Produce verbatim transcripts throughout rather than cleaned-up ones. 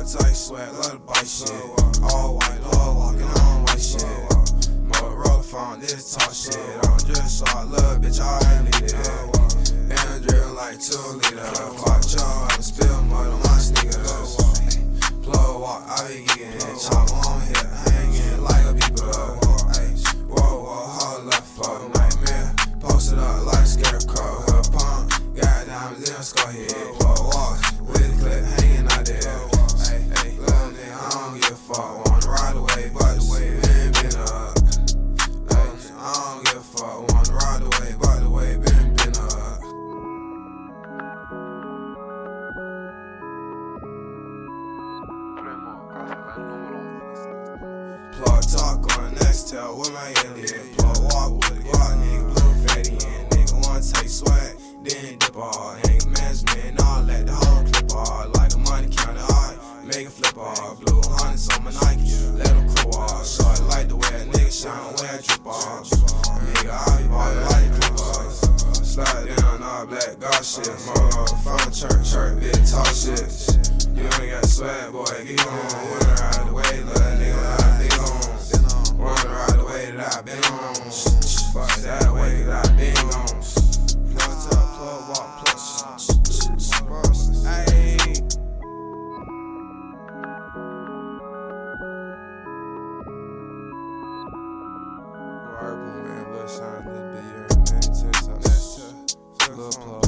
Plug tight, sweat, love the bike shit. All white, Lord walking on white shit. Motorola phone, this talk shit. I'm just so I love, bitch, I ain't need it. And I'm drilling like two liters. Watch y'all, I spill mud on my sneakers. Plug walk, I be getting chop on hip, hanging like a beeper. Whoa, whoa, hold up, fuck nightmare. Posted up like scarecrow. Her pump, got diamonds in her skull head. Plug walk, with the clip hanging out there. Hey, hey, little nigga, I don't give a fuck. Wanna ride away, but the way been been up. Hey, I don't give a fuck. Wanna ride away, but the way been been up. Plug talk on the next tail with my alien. Plug walk with a guard, nigga, blue fatty in. Nigga wanna take swag, then dip hard. Nigga management, all let the whole clip hard. Like a money counter, hard, make it flip hard. Blue hundreds on my Nike, let them crew hard. Shorty like the way a nigga shine, the way I drip hard. Nigga, I be ballin' like clippers. Slide down all black, God shit. Motherfucker, church, church, big talk shit. You ain't got swag, boy, get on. Wanna ride the way, little nigga, I been on. Wanna ride the way that I been on. Fuck that way that I been on. Plug top, plug walk, plus. Ayy. Purple, man, Lil Shine, this be your man, test up. Next to, Lil Plug.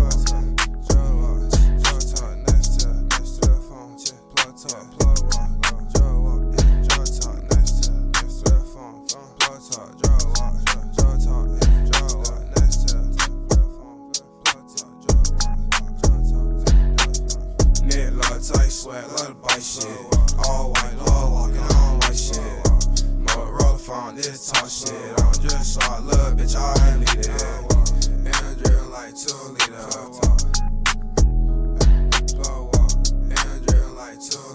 Tight sweat, love the bike shit. All white, Lord walking on white shit. Motorola phone, this talk shit. I'm just so I love, bitch, I ain't need it. And I'm drilling like two liters. And I'm drilling like two